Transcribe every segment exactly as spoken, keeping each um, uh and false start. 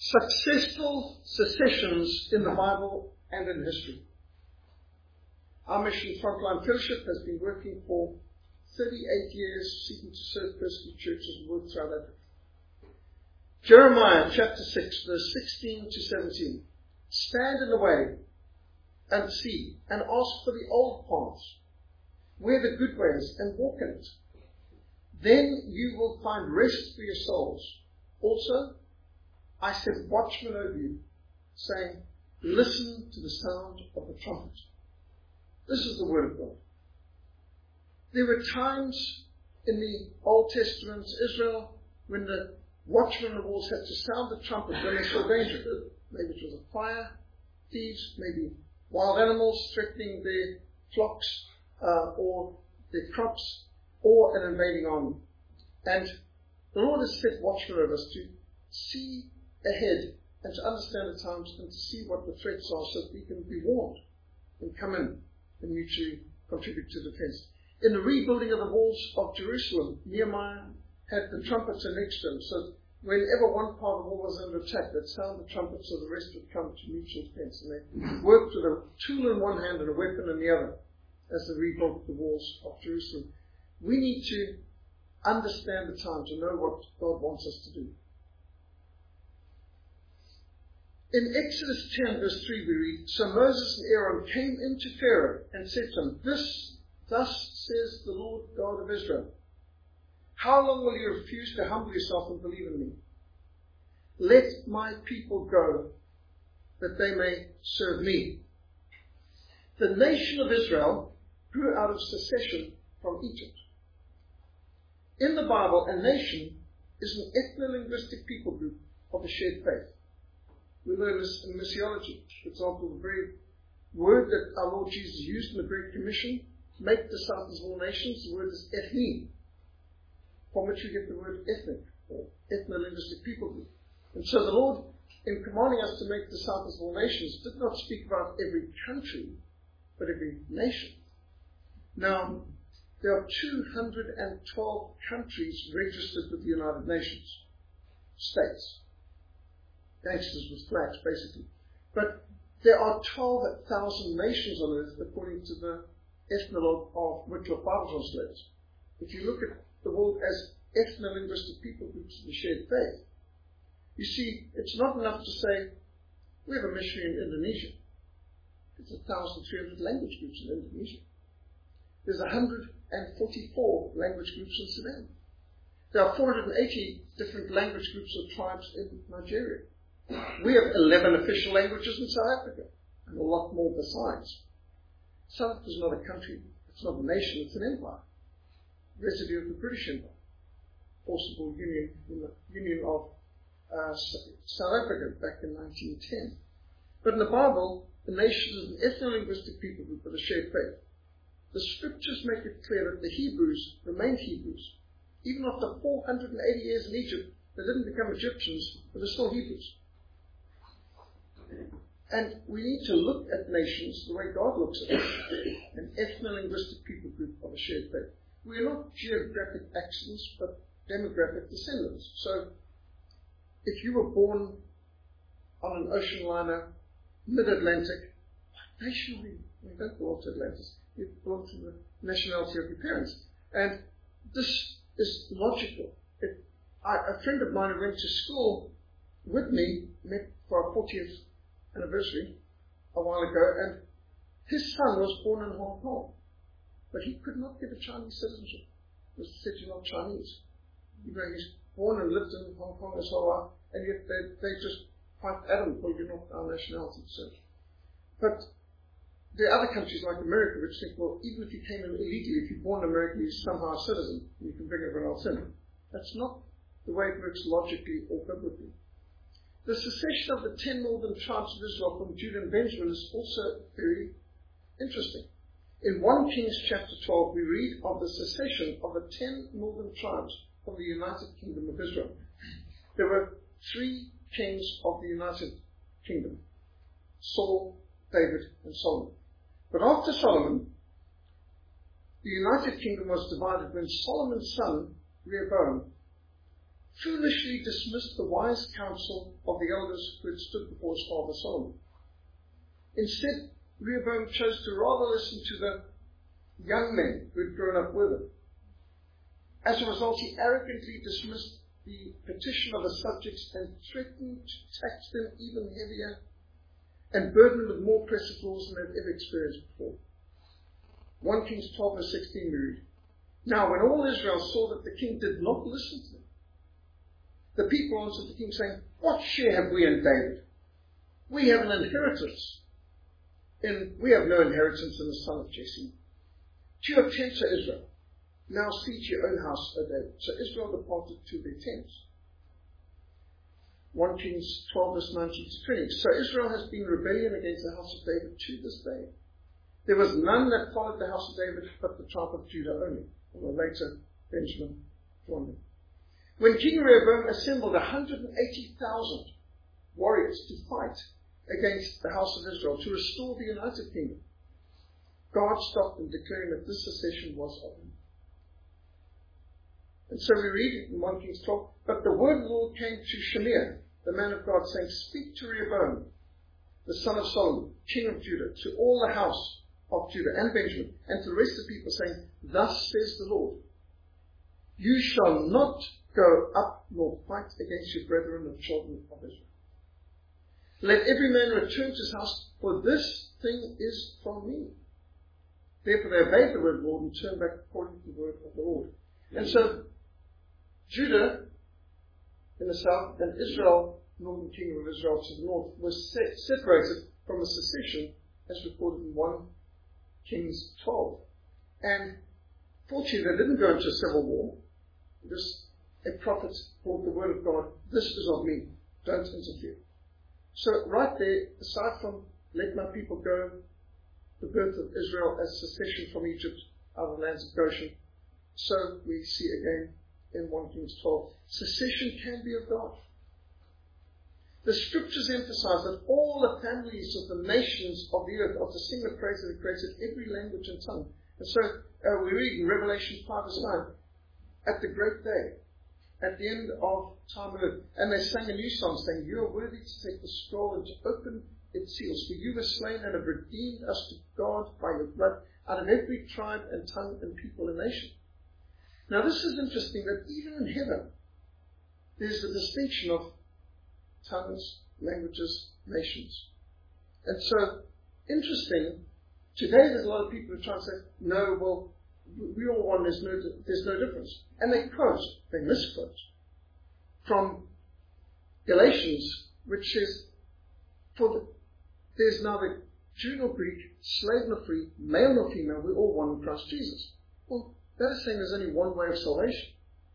Successful secessions in the Bible and in history. Our mission, Frontline Fellowship, has been working for thirty-eight years, seeking to serve persecuted churches and work throughout Africa. Jeremiah chapter six, verse sixteen to seventeen. Stand in the way and see, and ask for the old paths, where the good ways, and walk in it. Then you will find rest for your souls. Also, I set watchmen over you, saying, listen to the sound of the trumpet. This is the word of God. There were times in the Old Testament, Israel, when the watchmen on the walls had to sound the trumpet when they saw danger. Maybe it was a fire, thieves, maybe wild animals threatening their flocks uh, or their crops, or an invading army. And the Lord has set watchmen over us to see ahead and to understand the times and to see what the threats are so that we can be warned and come in and mutually contribute to defense. In the rebuilding of the walls of Jerusalem, Nehemiah had the trumpets next to him, so whenever one part of the wall was under attack, they'd sound the trumpet so the rest would come to mutual defense. And they worked with a tool in one hand and a weapon in the other as they rebuilt the walls of Jerusalem. We need to understand the times and know what God wants us to do. In Exodus ten, verse three, we read, So Moses and Aaron came into Pharaoh and said to him, This, thus says the Lord God of Israel, how long will you refuse to humble yourself and believe in me? Let my people go, that they may serve me. The nation of Israel grew out of secession from Egypt. In the Bible, a nation is an ethno-linguistic people group of a shared faith. We learn this in missiology. For example, the very word that our Lord Jesus used in the Great Commission, make disciples of all nations, the word is ethne, from which we get the word ethnic, or ethno-linguistic people group. And so the Lord, in commanding us to make disciples of all nations, did not speak about every country, but every nation. Now, there are two hundred twelve countries registered with the United Nations, states. Gangsters with flags, basically. But there are twelve thousand nations on earth, according to the ethnologue of Wycliffe Bible translators. If you look at the world as ethno-linguistic people groups of the shared faith, you see, it's not enough to say, we have a missionary in Indonesia. It's one thousand three hundred language groups in Indonesia. There's one hundred forty-four language groups in Sudan. There are four hundred eighty different language groups or tribes in Nigeria. We have eleven official languages in South Africa, and a lot more besides. South Africa is not a country, it's not a nation, it's an empire. Residue of the British Empire. Forcible union in the Union of uh, South Africa back in nineteen ten. But in the Bible, the nation is an ethno-linguistic people group with a shared faith. The scriptures make it clear that the Hebrews remained Hebrews. Even after four hundred eighty years in Egypt, they didn't become Egyptians, but they're still Hebrews. And we need to look at nations the way God looks at them, an ethno-linguistic people group of a shared faith. We are not geographic accidents, but demographic descendants. So, if you were born on an ocean liner, mid-Atlantic, what nation are you? You don't belong to Atlantis. You belong to the nationality of your parents. And this is logical. It, I, a friend of mine who went to school with me, met for our fortieth anniversary a while ago, and his son was born in Hong Kong. But he could not get a Chinese citizenship. He was said you're not Chinese. You know, he's born and lived in Hong Kong his whole life, and yet they, they just fight adamant, well, you're not our nationality. So. But there are other countries like America which think, well, even if you came in illegally, if you're born in America, you're somehow a citizen, and you can bring everyone else in. That's not the way it works logically or biblically. The secession of the ten northern tribes of Israel from Judah and Benjamin is also very interesting. In First Kings chapter twelve, we read of the secession of the ten northern tribes of the United Kingdom of Israel. There were three kings of the United Kingdom, Saul, David, and Solomon. But after Solomon, the United Kingdom was divided when Solomon's son, Rehoboam, foolishly dismissed the wise counsel of the elders who had stood before his father Solomon. Instead, Rehoboam chose to rather listen to the young men who had grown up with him. As a result, he arrogantly dismissed the petition of his subjects and threatened to tax them even heavier and burden them with more pressing laws than they'd ever experienced before. First Kings twelve verse sixteen we read, "Now when all Israel saw that the king did not listen to them, the people answered the king saying, 'What share have we in David? We have an inheritance. And we have no inheritance in the son of Jesse. To your tents, O Israel. Now see to your own house, O David.' So Israel departed to their tents." First Kings twelve verse nineteen to twenty. "So Israel has been rebellion against the house of David to this day. There was none that followed the house of David but the tribe of Judah only." Although later Benjamin joined them. When King Rehoboam assembled one hundred eighty thousand warriors to fight against the house of Israel to restore the United Kingdom, God stopped him, declaring that this secession was of him. And so we read in First Kings twelve, "But the word of the Lord came to Shemaiah, the man of God, saying, 'Speak to Rehoboam, the son of Solomon, king of Judah, to all the house of Judah and Benjamin, and to the rest of the people, saying, Thus says the Lord, you shall not go up nor fight against your brethren the children of Israel. Let every man return to his house, for this thing is from me.' Therefore they obeyed the word of the Lord and turned back according to the word of the Lord." And so Judah in the south and Israel, northern kingdom of Israel to the north, was se- separated from a secession as recorded in First Kings twelve. And fortunately they didn't go into a civil war. Just a prophet brought the word of God, "This is of me, don't interfere." So right there, aside from "let my people go," the birth of Israel as secession from Egypt out of the lands of Goshen, so we see again in First Kings twelve, secession can be of God. The scriptures emphasize that all the families of the nations of the earth are to sing the praise of the created every language and tongue. And so uh, we read in Revelation five verse nine, "At the great day, at the end of time and earth, and they sang a new song, saying, 'You are worthy to take the scroll and to open its seals, for you were slain and have redeemed us to God by your blood out of every tribe and tongue and people and nation.'" Now this is interesting that even in heaven, there's a distinction of tongues, languages, nations. And so, interesting, today there's a lot of people who try and say, "No, well, we all one, there's no, there's no difference." And they quote, they misquote, from Galatians, which says, "For the, there's neither Jew nor Greek, slave nor free, male nor female, we're all one in Christ Jesus." Well, that is saying there's only one way of salvation.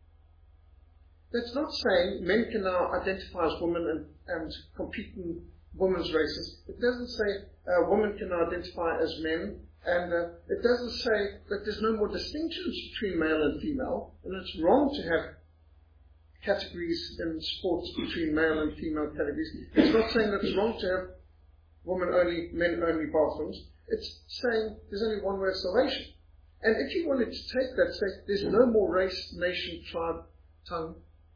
That's not saying men can now identify as women and, and compete in women's races. It doesn't say uh, women can now identify as men. And uh, it doesn't say that there's no more distinctions between male and female. And it's wrong to have categories in sports between male and female categories. It's not saying that it's wrong to have women only, men only bathrooms. It's saying there's only one way of salvation. And if you wanted to take that, say there's no more race, nation, tribe, tongue,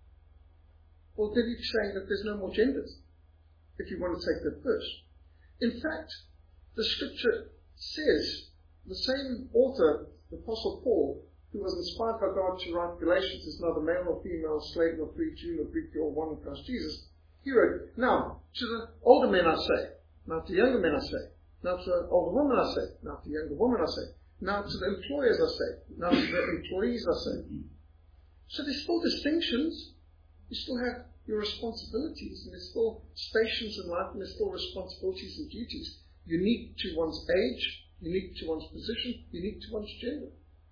well, then you're saying that there's no more genders, if you want to take that first. In fact, the scripture says, the same author, the Apostle Paul, who was inspired by God to write Galatians, is neither male nor female, slave nor free, Jew nor Greek, you're all one in Christ Jesus. He wrote, "Now, to the older men I say, now to the younger men I say, now to the older women I say, now to the younger women I say, now to the employers I say, now to the employees I say." So there's still distinctions. You still have your responsibilities, and there's still stations in life, and there's still responsibilities and duties, unique to one's age, unique to one's position, unique to one's gender.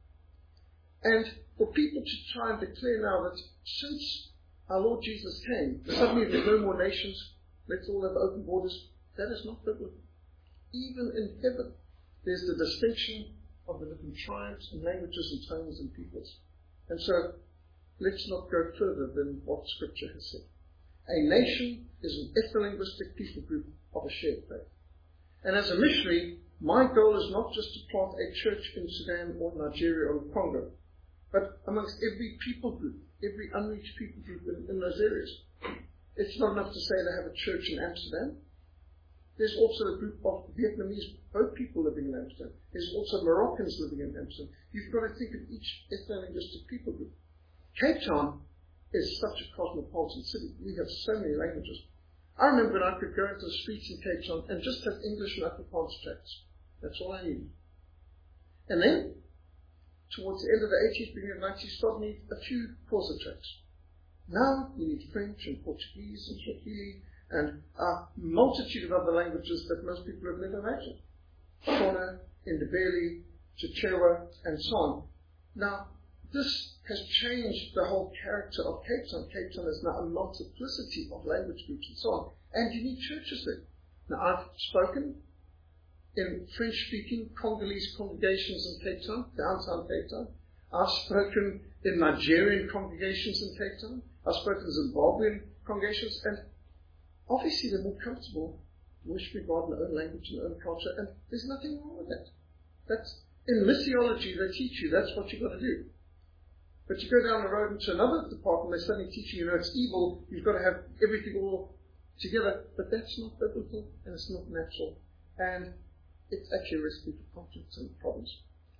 And for people to try and declare now that since our Lord Jesus came, suddenly there's no more nations, let's all have open borders, that is not biblical. Even in heaven, there's the distinction of the different tribes and languages and tongues and peoples. And so, let's not go further than what Scripture has said. A nation is an ethno-linguistic people group of a shared faith. And as a missionary, my goal is not just to plant a church in Sudan or Nigeria or Congo, but amongst every people group, every unreached people group in, in those areas. It's not enough to say they have a church in Amsterdam. There's also a group of Vietnamese boat people living in Amsterdam. There's also Moroccans living in Amsterdam. You've got to think of each ethno-linguistic people group. Cape Town is such a cosmopolitan city. We have so many languages. I remember when I could go into the streets in Cape Town and just have English and Afrikaans tracks. That's all I needed. And then, towards the end of the eighties, beginning of the nineties, you start to need a few Xhosa tracks. Now you need French and Portuguese and Swahili and a multitude of other languages that most people have never imagined. Shona, Ndebele, Chichewa, and so on. Now, this has changed the whole character of Cape Town. Cape Town is now a multiplicity of language groups and so on. And you need churches there. Now, I've spoken in French-speaking Congolese congregations in Cape Town, downtown Cape Town. I've spoken in Nigerian congregations in Cape Town. I've spoken in Zimbabwean congregations. And obviously they're more comfortable worshiping God in their own language and their own culture. And there's nothing wrong with that. That's, in missiology, they teach you that's what you've got to do. But you go down the road into another department, they suddenly teach you, you know, it's evil, you've got to have everything all together. But that's not biblical, and it's not natural. And it's actually a recipe for conflicts and problems.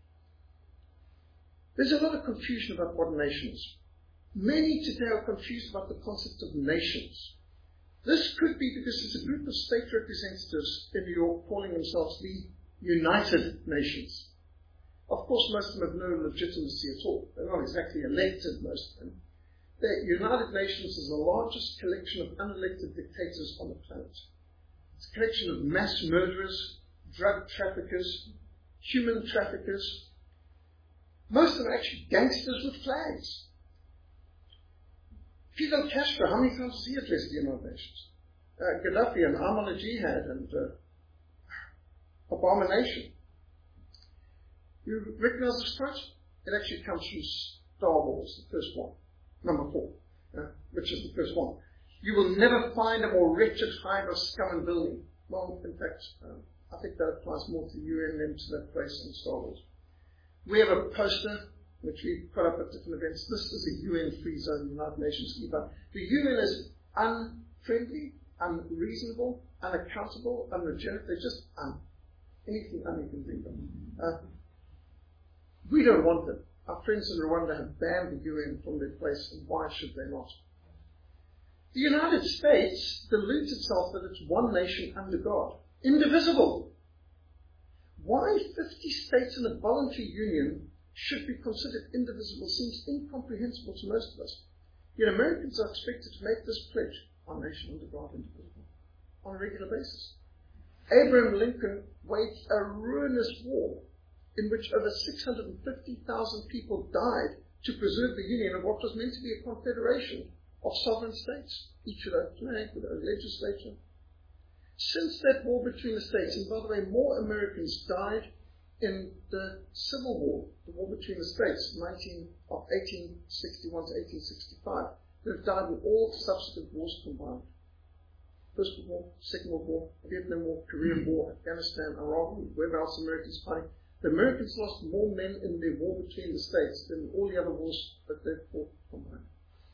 There's a lot of confusion about what nations. Many today are confused about the concept of nations. This could be because there's a group of state representatives in New York calling themselves the United Nations. Of course, most of them have no legitimacy at all. They're not exactly elected, most of them. The United Nations is the largest collection of unelected dictators on the planet. It's a collection of mass murderers, drug traffickers, human traffickers. Most of them are actually gangsters with flags. Fidel Castro, how many times has he addressed the United Nations? Uh, Gaddafi and Ahmadinejad and uh, Obama Nation. You recognize this quote? It actually comes from Star Wars, the first one, number four, uh, which is the first one. You will never find a more wretched hive of scum and villainy. Well, in fact, um, I think that applies more to U N than to that place in Star Wars. We have a poster which we put up at different events. This is a U N-free zone, United Nations keeper. The U N is unfriendly, unreasonable, unaccountable, unregenerate. They're just un. Anything un you can think of. Uh, we don't want them. Our friends in Rwanda have banned the U N from their place, and why should they not? The United States deludes itself that it's one nation under God, indivisible. Why fifty states in a voluntary union should be considered indivisible seems incomprehensible to most of us. Yet Americans are expected to make this pledge, our nation under God, indivisible, on a regular basis. Abraham Lincoln waged a ruinous war in which over six hundred fifty thousand people died to preserve the union of what was meant to be a confederation of sovereign states, each with a flag, with a legislature. Since that war between the states, and by the way, more Americans died in the Civil War, the war between the states, nineteen, of eighteen sixty-one to eighteen sixty-five, than have died in all subsequent wars combined. First World War, Second World War, Vietnam War, Korean War, Afghanistan, Iraq, wherever else Americans fighting. The Americans lost more men in their war between the states than all the other wars that they've fought combined.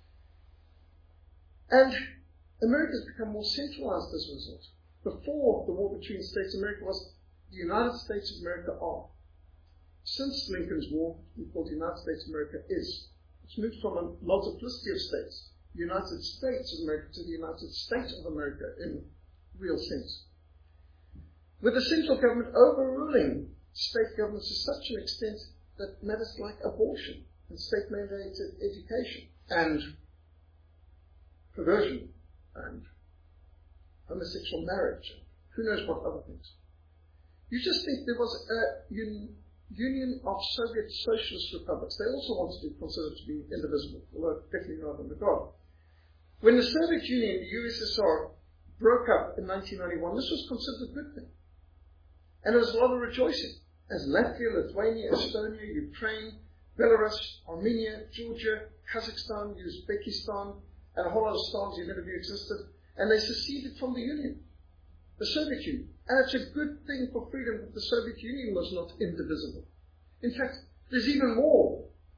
And America has become more centralized as a result. Before the war between the states, America was the United States of America are. Since Lincoln's War, we call the United States of America is. It's moved from a multiplicity of states, the United States of America, to the United States of America in real sense. With the central government overruling state governments to such an extent that matters like abortion and state-mandated education and perversion and homosexual marriage, and who knows what other things. You just think there was a un- union of Soviet socialist republics. They also wanted to be considered to be indivisible, although definitely not under God. When the Soviet Union, the U S S R, broke up in nineteen ninety-one, this was considered a good thing. And there was a lot of rejoicing, as Latvia, Lithuania, Estonia, Ukraine, Belarus, Armenia, Georgia, Kazakhstan, Uzbekistan, and a whole lot of stars you never knew existed, and they seceded from the Union, the Soviet Union. And it's a good thing for freedom that the Soviet Union was not indivisible. In fact, there's even more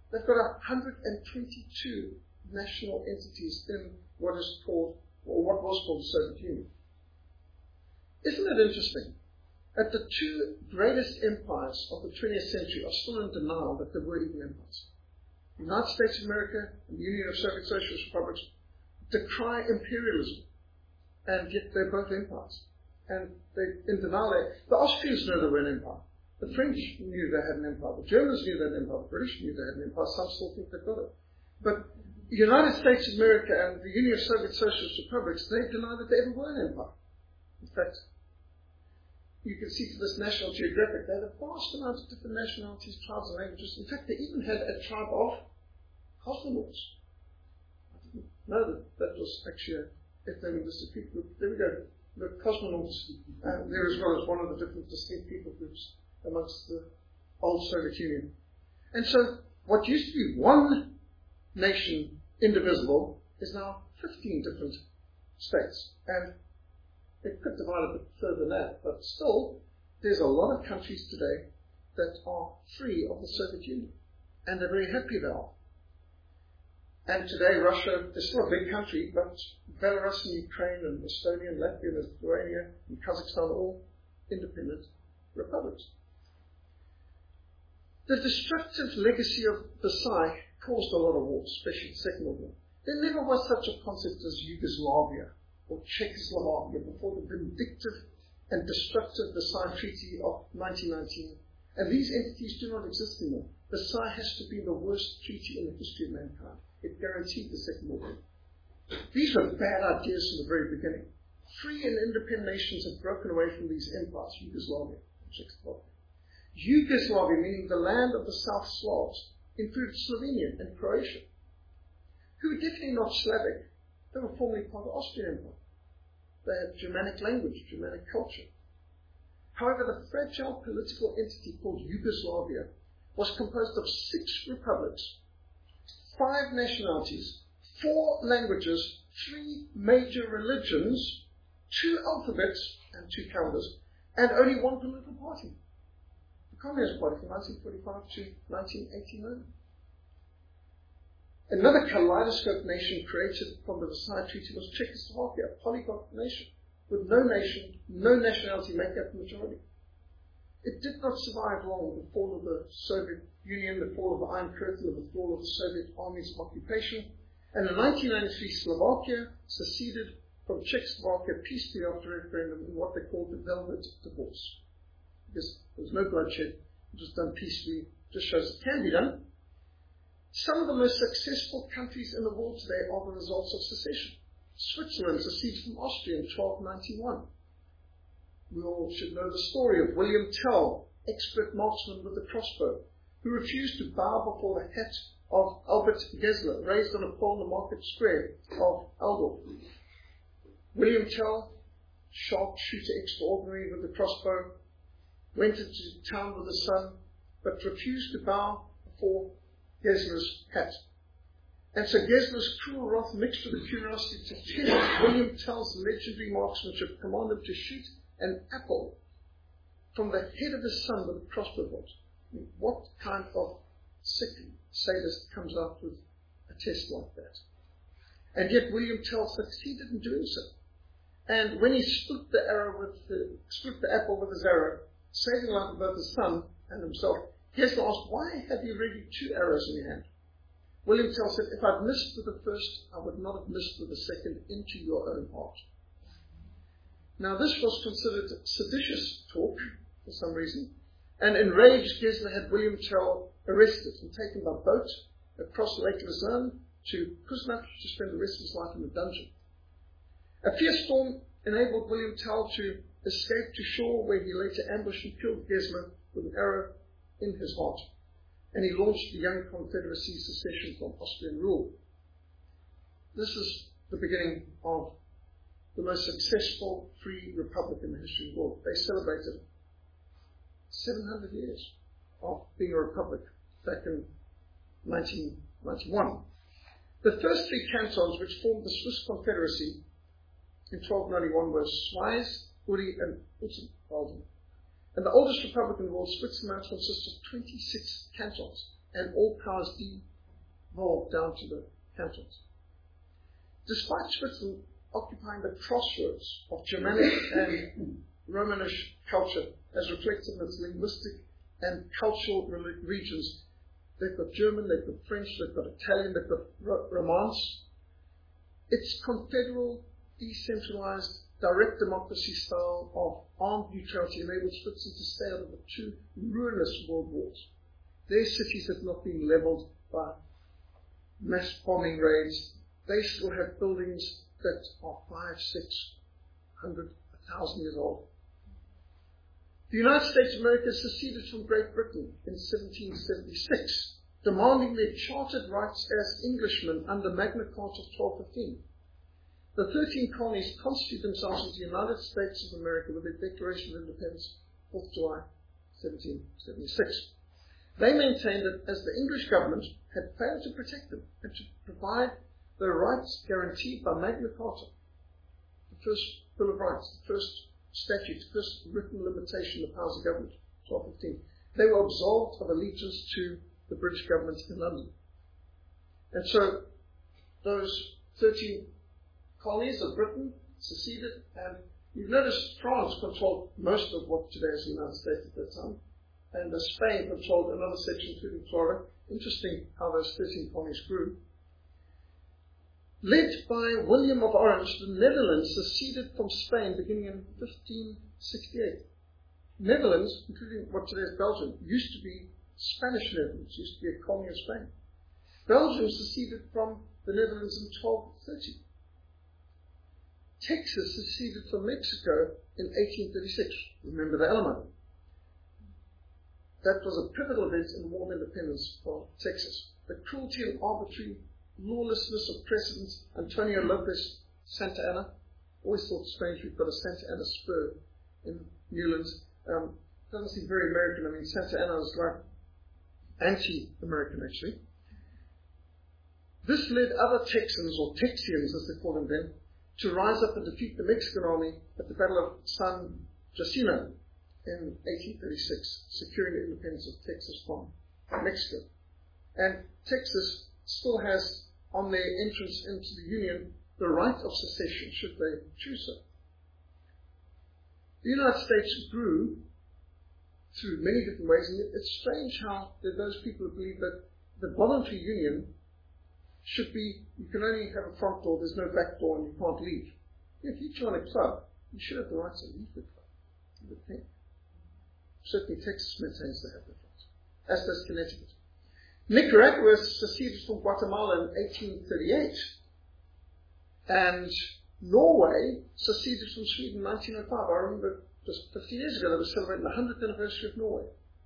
They've got one hundred twenty-two national entities in what is called, or what was called the Soviet Union. Isn't it interesting that the two greatest empires of the twentieth century are still in denial that there were even empires? The United States of America and the Union of Soviet Socialist Republics decry imperialism, and yet they're both empires. And they're in denial. The Austrians know they were an empire. The French knew they had an empire. The Germans knew they had an empire. The British knew they had an empire. Some still think they've got it. But the United States of America and the Union of Soviet Socialist Republics, they deny that they ever were an empire. In fact, you can see from this National Geographic, they had a vast amount of different nationalities, tribes, and languages. In fact, they even had a tribe of cosmonauts. I didn't know that that was actually a ethno-linguistic people group. There we go. The cosmonauts uh, there as well as one of the different distinct people groups amongst the old Soviet Union. And so what used to be one nation, indivisible, is now fifteen different states. And it could divide a bit further than that, but still, there's a lot of countries today that are free of the Soviet Union. And they're very happy they are. And today, Russia is still a big country, but Belarus and Ukraine and Estonia and Latvia and Lithuania and Kazakhstan are all independent republics. The destructive legacy of Versailles caused a lot of wars, especially the Second World War. There never was such a concept as Yugoslavia or Czechoslovakia before the vindictive and destructive Versailles Treaty of nineteen nineteen. And these entities do not exist anymore. Versailles has to be the worst treaty in the history of mankind. It guaranteed the Second World War. These were bad ideas from the very beginning. Free and independent nations have broken away from these empires, Yugoslavia and Czechoslovakia. Yugoslavia, meaning the land of the South Slavs, included Slovenia and Croatia, who were definitely not Slavic. They were formerly part of the Austrian Empire. They had Germanic language, Germanic culture. However, the fragile political entity called Yugoslavia was composed of six republics, five nationalities, four languages, three major religions, two alphabets and two calendars, and only one political party. The Communist Party from nineteen forty-five to nineteen eighty-nine. Another kaleidoscope nation created from the Versailles Treaty was Czechoslovakia, a polyglot nation, with no nation, no nationality making up the majority. It did not survive long the fall of the Soviet Union, the fall of the Iron Curtain, the fall of the Soviet armies of occupation. And in nineteen ninety-three, Slovakia seceded from Czechoslovakia peacefully after a referendum in what they called the Velvet Divorce. Because there was no bloodshed, it was done peacefully, just shows it can be done. Some of the most successful countries in the world today are the results of secession. Switzerland seceded from Austria in twelve ninety-one. We all should know the story of William Tell, expert marksman with a crossbow, who refused to bow before the hat of Albert Gesler, raised on a pole in the market square of Altdorf. William Tell, sharpshooter extraordinary with a crossbow, went into town with his son, but refused to bow before Gesler's hat. And so Gesler's cruel wrath mixed with the curiosity to test William Tell's legendary marksmanship, commanded him to shoot an apple from the head of his son with a crossbow bolt. I mean, what kind of sick sadist comes out with a test like that? And yet William Tell succeeded in doing so. And when he split the arrow with the, split the apple with his arrow, saving the life of both his son and himself, Gesler asked, "Why have you really two arrows in your hand?" William Tell said, "If I'd missed with the first, I would not have missed with the second into your own heart." Now this was considered seditious talk for some reason, and enraged Gesler had William Tell arrested and taken by boat across Lake Luzerne to Kuznach to spend the rest of his life in a dungeon. A fierce storm enabled William Tell to escape to shore, where he later ambushed and killed Gesler with an arrow in his heart, and he launched the young Confederacy's secession from Austrian rule. This is the beginning of the most successful free republic in the history of the world. They celebrated seven hundred years of being a republic back in nineteen ninety-one. The first three cantons which formed the Swiss Confederacy in twelve ninety-one were Schwyz, Uri, and Uttenwalden. And the oldest republic in the world, Switzerland, consists of twenty-six cantons. and all powers devolved down to the cantons. Despite Switzerland occupying the crossroads of Germanic and Romanish culture, as reflected in its linguistic and cultural regions, they've got German, they've got French, they've got Italian, they've got Romance. Its confederal, decentralized, direct democracy style of armed neutrality enabled Switzerland to stay out of the two ruinous world wars. Their cities have not been leveled by mass bombing raids. They still have buildings that are five, six hundred, a thousand years old. The United States of America seceded from Great Britain in seventeen seventy-six, demanding their chartered rights as Englishmen under Magna Carta of twelve fifteen. The thirteen colonies constituted themselves as the United States of America with their Declaration of Independence, fourth of July, seventeen seventy-six. They maintained that as the English government had failed to protect them and to provide the rights guaranteed by Magna Carta, the first Bill of Rights, the first statute, the first written limitation of powers of government, twelve fifteen, they were absolved of allegiance to the British government in London. And so those thirteen colonies of Britain seceded, and you've noticed France controlled most of what today is the United States at that time, and Spain controlled another section, including Florida. Interesting how those thirteen colonies grew. Led by William of Orange, the Netherlands seceded from Spain beginning in fifteen sixty-eight. Netherlands, including what today is Belgium, used to be Spanish Netherlands, used to be a colony of Spain. Belgium seceded from the Netherlands in twelve thirty. Texas seceded from Mexico in eighteen thirty-six. Remember the Alamo. That was a pivotal event in the War of Independence for Texas. The cruelty and arbitrary lawlessness of President Antonio Lopez Santa Anna. Always thought strange we've got a Santa Ana spur in Newlands. Um, doesn't seem very American. I mean, Santa Ana is like anti-American, actually. This led other Texans, or Texians as they called them then, to rise up and defeat the Mexican army at the Battle of San Jacinto in eighteen thirty-six, securing the independence of Texas from Mexico. And Texas still has, on their entrance into the Union, the right of secession, should they choose so. The United States grew through many different ways, and it's strange how there are those people who believe that the voluntary union should be, you can only have a front door, there's no back door, and you can't leave. If you join a club, you should have the right to leave the club, you would think. Certainly Texas maintains they have that right, as does Connecticut. Nicaragua seceded from Guatemala in eighteen thirty-eight, and Norway seceded from Sweden in nineteen oh five. I remember just fifty years ago they were celebrating the hundredth anniversary of Norway.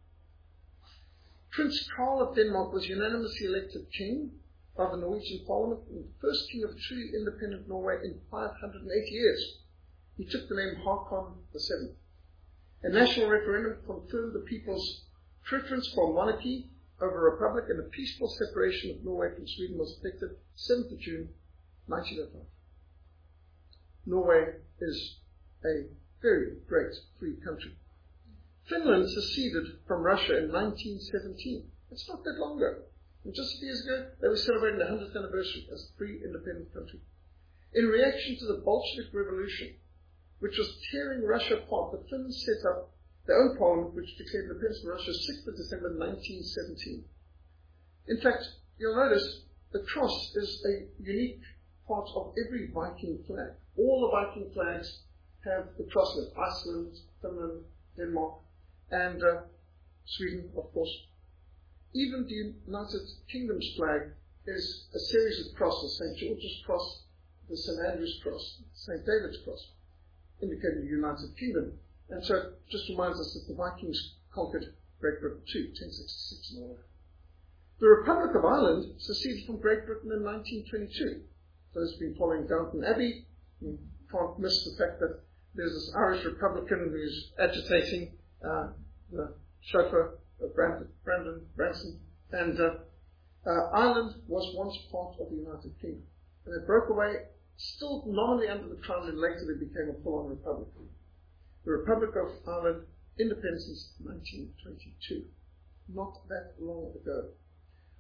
Prince Karl of Denmark was unanimously elected king by the Norwegian Parliament, and the first king of truly independent Norway in five hundred eighty years. He took the name Haakon the seventh. A national referendum confirmed the people's preference for monarchy over a republic, and a peaceful separation of Norway from Sweden was effected seventh of June nineteen oh five. Norway is a very great free country. Finland seceded from Russia in nineteen seventeen. It's not that long ago. And just a few years ago, they were celebrating the hundredth anniversary as a free, independent country. In reaction to the Bolshevik Revolution, which was tearing Russia apart, the Finns set up their own parliament, which declared independence from Russia sixth of December nineteen seventeen. In fact, you'll notice the cross is a unique part of every Viking flag. All the Viking flags have the cross in it. Iceland, Finland, Denmark, and uh, Sweden, of course. Even the United Kingdom's flag is a series of crosses: Saint George's Cross, the Saint Andrew's Cross, Saint David's Cross, indicating the United Kingdom. And so it just reminds us that the Vikings conquered Great Britain too, ten sixty-six and all that. The Republic of Ireland seceded from Great Britain in nineteen twenty-two. Those who've been following Downton Abbey, you can't miss the fact that there's this Irish Republican who's agitating uh, the chauffeur, uh, Brandon, Brandon Branson. And uh, uh, Ireland was once part of the United Kingdom. And it broke away, still nominally under the Crown, and later they became a full-on republic. The Republic of Ireland, independence nineteen twenty-two. Not that long ago.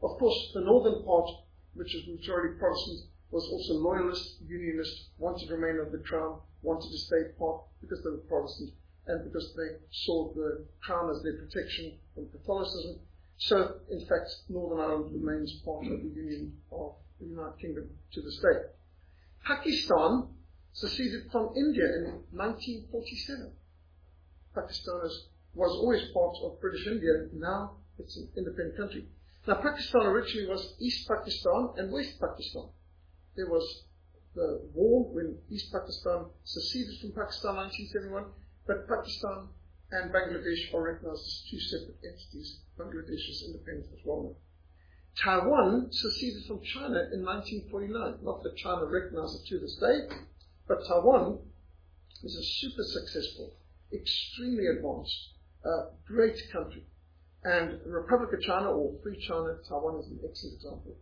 Of course, the northern part, which is majority Protestant, was also loyalist, unionist, wanted to remain under the crown, wanted to stay part because they were Protestant and because they saw the crown as their protection from Catholicism. So, in fact, Northern Ireland remains part of the Union of the United Kingdom to this day. Pakistan seceded from India in nineteen forty-seven. Pakistan is, was always part of British India. Now it's an independent country. Now, Pakistan originally was East Pakistan and West Pakistan. There was the war when East Pakistan seceded from Pakistan in nineteen seventy-one, but Pakistan and Bangladesh are recognized as two separate entities. Bangladesh is independent as well now. Taiwan seceded from China in nineteen forty-nine. Not that China recognizes it to this day, but Taiwan is a super successful, extremely advanced, uh, great country. And the Republic of China, or Free China, Taiwan is an excellent example.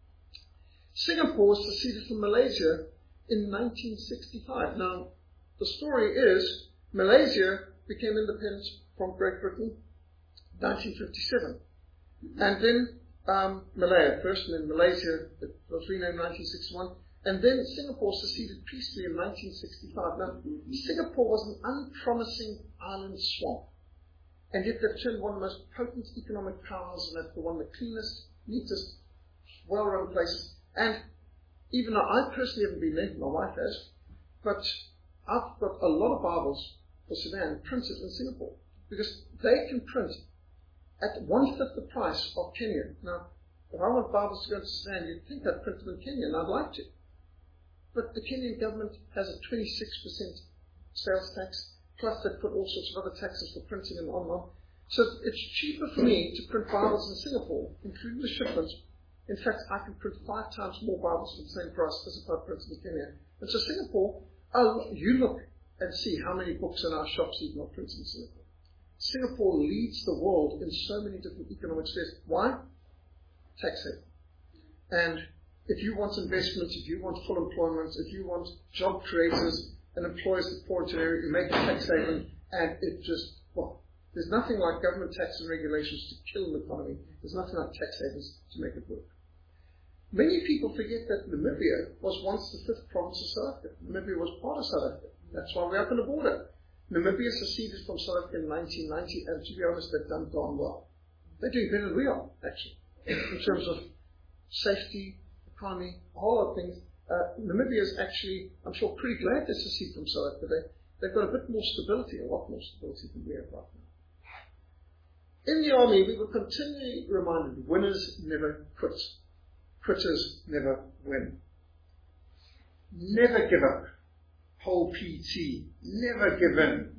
Singapore seceded from Malaysia in nineteen sixty-five. Now, the story is Malaysia became independent from Great Britain in nineteen fifty-seven. And then um, Malaya first, and then Malaysia, it was renamed in nineteen sixty-one. And then Singapore seceded peacefully in nineteen sixty-five. Now, Singapore was an unpromising island swamp. And yet they've turned one of the most potent economic powers, and that's the one of the cleanest, neatest, well-run places. And even though I personally haven't been there, my wife has, but I've got a lot of Bibles for Sudan printed in Singapore, because they can print at one-fifth the price of Kenya. Now, if I want Bibles to go to Sudan, you'd think I'd print them in Kenya, and I'd like to. But the Kenyan government has a twenty-six percent sales tax, plus they put all sorts of other taxes for printing and online. So it's cheaper for me to print Bibles in Singapore, including the shipment. In fact, I can print five times more Bibles for the same price as if I printed in Kenya. And so Singapore, oh, you look and see how many books in our shops you've not printed in Singapore. Singapore leads the world in so many different economic spheres. Why? Tax haven. And if you want investment, if you want full employment, if you want job creators and employers that pour into an area, you make a tax haven, and it just, well, there's nothing like government tax and regulations to kill the economy. There's nothing like tax havens to make it work. Many people forget that Namibia was once the fifth province of South Africa. Namibia was part of South Africa. That's why we're up on the border. Namibia seceded from South Africa in nineteen ninety, and to be honest, they've done darn well. They're doing better than we are, actually, in terms of safety, economy, a whole lot of things. Uh, Namibia is actually, I'm sure, pretty glad they seceded from South Africa. They, they've got a bit more stability, a lot more stability than we have right now. In the army, we were continually reminded, winners never quit. Quitters never win. Never give up. Whole P T. Never give in.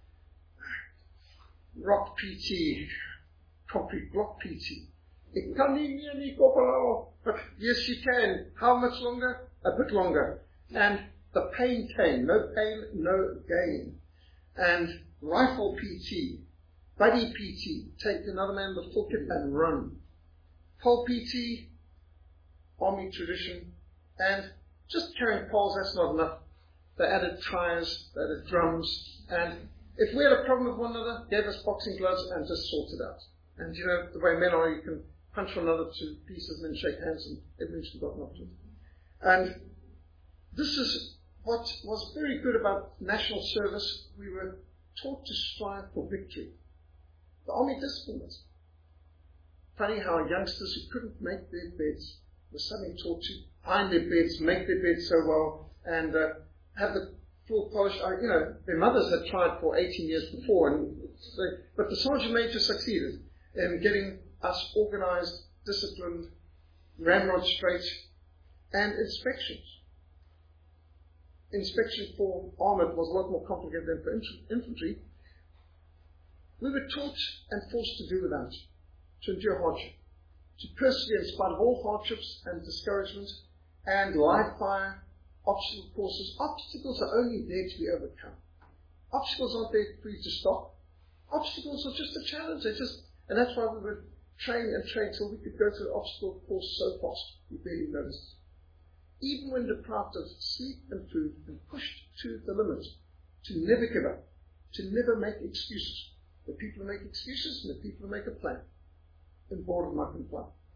Rock P T. Concrete block P T. It can be but yes, you can. How much longer? A bit longer. And the pain came. No pain, no gain. And rifle P T. Buddy P T. Take another man with full kit and run. Pole P T. Army tradition, and just carrying poles, that's not enough. They added tires, they added drums, and if we had a problem with one another, gave us boxing gloves and just sorted out. And you know, the way men are, you can punch one another to pieces and then shake hands and everything's forgotten afterwards. And this is what was very good about national service. We were taught to strive for victory. The army disciplined us. Funny how youngsters who couldn't make their beds were suddenly taught to iron their beds, make their beds so well, and uh, have the full polish. Uh, you know, their mothers had tried for eighteen years before, and so, but the sergeant major succeeded in getting us organized, disciplined, ramrod straight, and inspections. Inspection for armored was a lot more complicated than for infantry. We were taught and forced to do without, to endure hardship, to persevere in spite of all hardships and discouragement, and live fire, obstacle courses. Obstacles are only there to be overcome. Obstacles aren't there for you to stop. Obstacles are just a challenge. They're just, and that's why we would train and train till we could go through the obstacle course so fast we barely noticed. Even when deprived of sleep and food and pushed to the limit, to never give up, to never make excuses. The people who make excuses and the people who make a plan. And bored of my plan.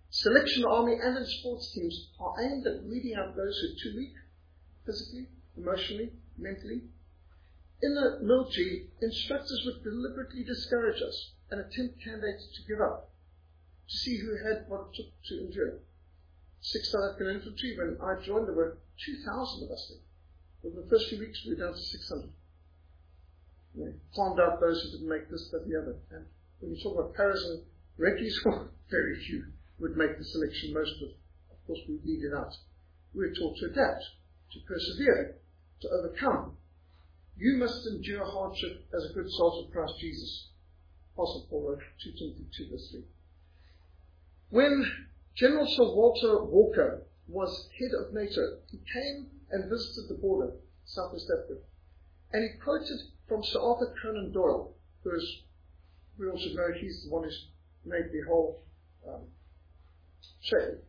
Selection Army and in sports teams are aimed at weeding out those who are too weak, physically, emotionally, mentally. In the military, instructors would deliberately discourage us and attempt candidates to give up, to see who had what it took to endure. Sixth South African Infantry, when I joined, there were two thousand of us there. Within the first few weeks, we were down to six hundred. We farmed out those who didn't make this, that, and the other. And when you talk about Paras and Recce's, very few would make the selection. Most of, of course, we weeded out. We were taught to adapt, to persevere, to overcome. You must endure hardship as a good soldier of Christ Jesus. Apostle Paul wrote two Timothy two verse three. When General Sir Walter Walker was head of NATO, he came and visited the border, Southwest Africa, and he quoted from Sir Arthur Conan Doyle, who is, we all should know, he's the one who's made the whole um, shape.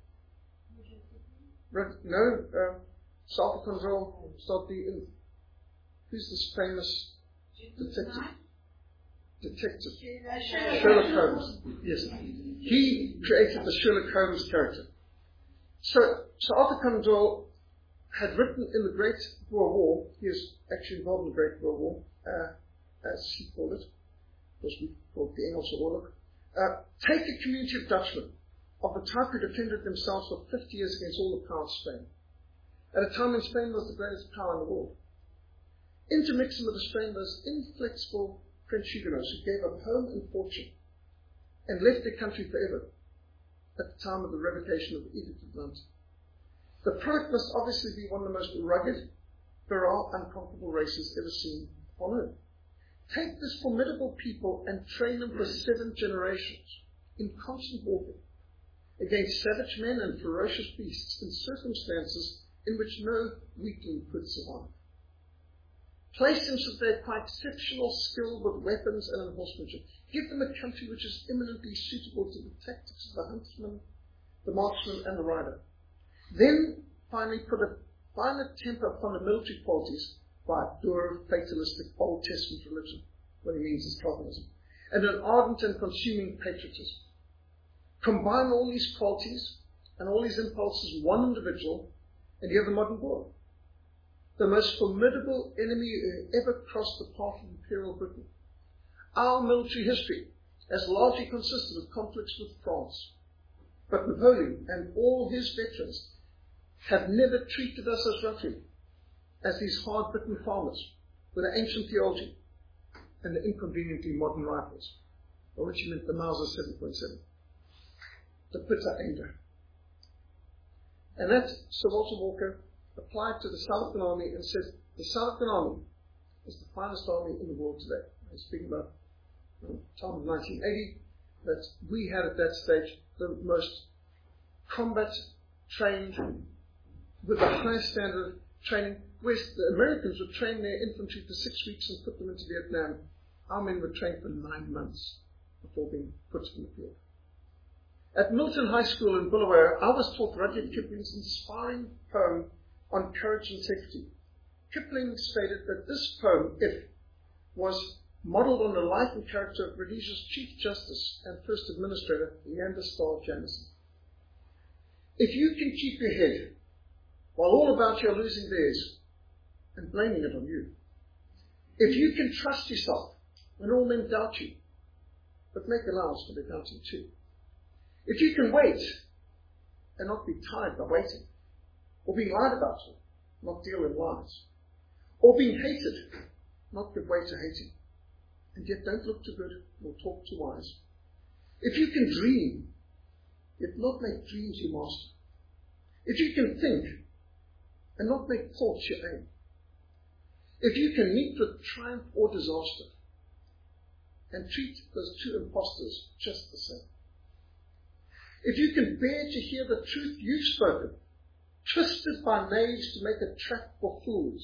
No, uh, Sir Arthur Conan Doyle started the, who's this famous detective? Detective. Sherlock Holmes. Yes. He created the Sherlock Holmes character. So, Sir Arthur Conan Doyle had written in the Great Boer War, he is actually involved in the Great Boer War, uh, as he called it, of course we called the Engelse Oorlog, uh, take a community of Dutchmen of the type who defended themselves for fifty years against all the power of Spain, at a time when Spain was the greatest power in the world. Intermix them with the Spain those inflexible French Huguenots who gave up home and fortune and left their country forever at the time of the revocation of the Edict of Nantes. The product must obviously be one of the most rugged, virile, unconquerable races ever seen on earth. Take this formidable people and train them for seven generations in constant warfare against savage men and ferocious beasts in circumstances in which no weakling could survive. Place them so they acquire exceptional skill with weapons and horsemanship. Give them a country which is eminently suitable to the tactics of the huntsman, the marksman, and the rider. Then, finally, put a finer temper upon the military qualities by a dour, fatalistic Old Testament religion, what he means is Calvinism, and an ardent and consuming patriotism. Combine all these qualities and all these impulses in one individual, and you have the modern Boer, the most formidable enemy who ever crossed the path of Imperial Britain. Our military history has largely consisted of conflicts with France, but Napoleon and all his veterans have never treated us as roughly as these hard-bitten farmers with their ancient theology and the inconveniently modern rifles, by which he meant the Mauser seven point seven, the bitter anger. And that Sir Walter Walker applied to the South African Army and said, the South African Army is the finest army in the world today. I'm speaking about the time of nineteen eighty, that we had at that stage the most combat trained with the highest standard of training. Whereas the Americans would train their infantry for six weeks and put them into Vietnam. Our men were trained for nine months before being put in the field. At Milton High School in Bulawayo, I was taught Rudyard Kipling's inspiring poem on courage and integrity. Kipling stated that this poem, If, was modeled on the life and character of Rhodesia's Chief Justice and First Administrator, Leander Starr Jameson. If you can keep your head while all about you are losing theirs and blaming it on you, if you can trust yourself when all men doubt you, but make allowance for their doubting too, if you can wait and not be tired by waiting, or being lied about, not deal in lies, or being hated, not give way to hating, and yet don't look too good nor talk too wise. If you can dream, yet not make dreams your master. If you can think and not make thoughts your aim. If you can meet with triumph or disaster and treat those two impostors just the same. If you can bear to hear the truth you've spoken, twisted by knaves to make a trap for fools,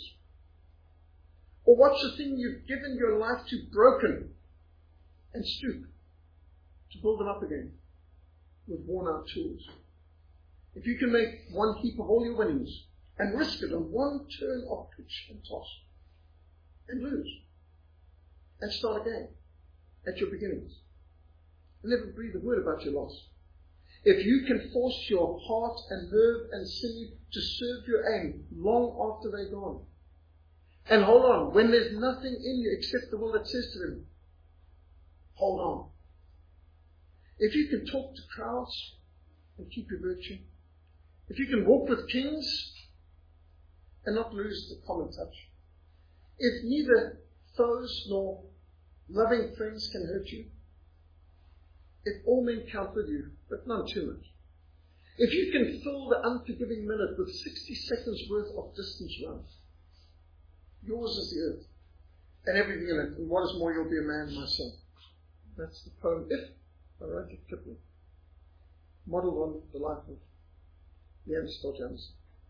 or watch the thing you've given your life to broken and stoop to build them up again with worn out tools. If you can make one heap of all your winnings and risk it on one turn of pitch and toss and lose and start again at your beginnings and never breathe a word about your loss. if you can force your heart and nerve and sinew to serve your aim long after they're gone, and hold on, when there's nothing in you except the will that says to them, hold on. If you can talk to crowds and keep your virtue, if you can walk with kings and not lose the common touch, if neither foes nor loving friends can hurt you, if all men count with you, but none too much, if you can fill the unforgiving minute with sixty seconds worth of distance runs, yours is the earth and everything in it, and what is more, you'll be a man, my son. That's the poem If by Rudyard Kipling, modelled on the life of Neanderthal Jones.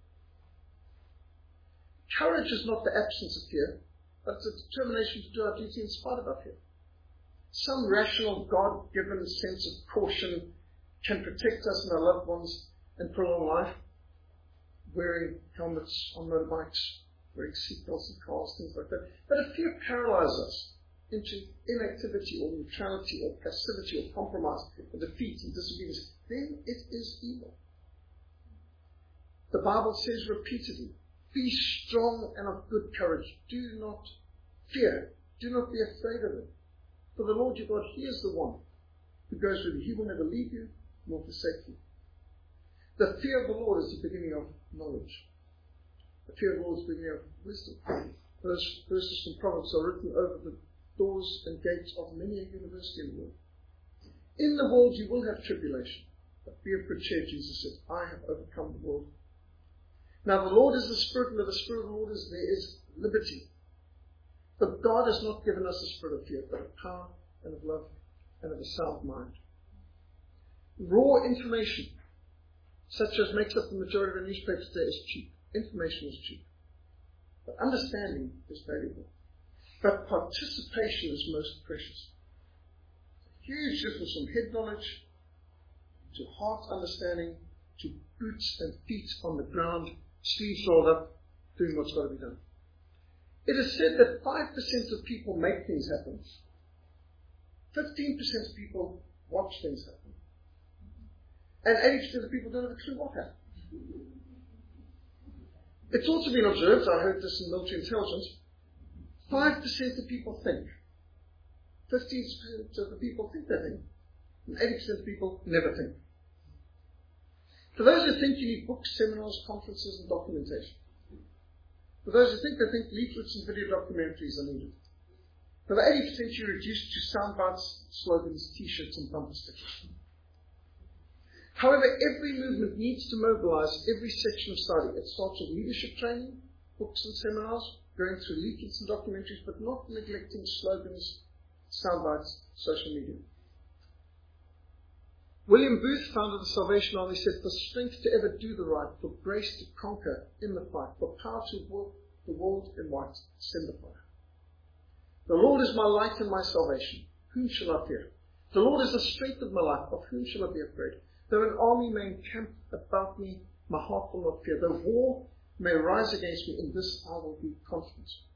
Courage is not the absence of fear, but it's a determination to do our duty in spite of our fear. Some rational, God-given sense of caution can protect us and our loved ones and prolong life, wearing helmets on motorbikes, wearing seatbelts in cars, things like that. But if fear paralyzes us into inactivity or neutrality or passivity or compromise or defeat and disobedience, then it is evil. The Bible says repeatedly, be strong and of good courage. Do not fear. Do not be afraid of it. For the Lord your God, He is the one who goes with you. He will never leave you nor forsake you. The fear of the Lord is the beginning of knowledge. The fear of the Lord is the beginning of wisdom. Those verses from Proverbs are written over the doors and gates of many a university in the world. In the world you will have tribulation, but be of good cheer, Jesus said, I have overcome the world. Now the Lord is the Spirit, and where the Spirit of the Lord is, there is liberty. But God has not given us a spirit of fear, but of power and of love and of a sound mind. Raw information, such as makes up the majority of the newspapers today, is cheap. Information is cheap. But understanding is valuable. But participation is most precious. Huge difference from head knowledge to heart understanding to boots and feet on the ground, sleeves rolled up, doing what's got to be done. It is said that five percent of people make things happen. fifteen percent of people watch things happen. And eighty percent of people don't have a clue what happened. It's also been observed, I heard this in military intelligence, five percent of people think. fifteen percent of the people think they think. And eighty percent of people never think. For those who think, you need books, seminars, conferences, and documentation. For those who think, they think leaflets and video documentaries are needed. For the eighty percent, you're reduced to sound bites, slogans, t-shirts, and bumper stickers. However, every movement needs to mobilize every section of study. It starts with leadership training, books and seminars, going through leaflets and documentaries, but not neglecting slogans, sound bites, social media. William Booth, founder of the Salvation Army, said, for strength to ever do the right, for grace to conquer in the fight, for power to walk the world in white, send the fire. The Lord is my light and my salvation. Whom shall I fear? The Lord is the strength of my life. Of whom shall I be afraid? Though an army may encamp about me, my heart will not fear. Though war may rise against me, in this I will be confident.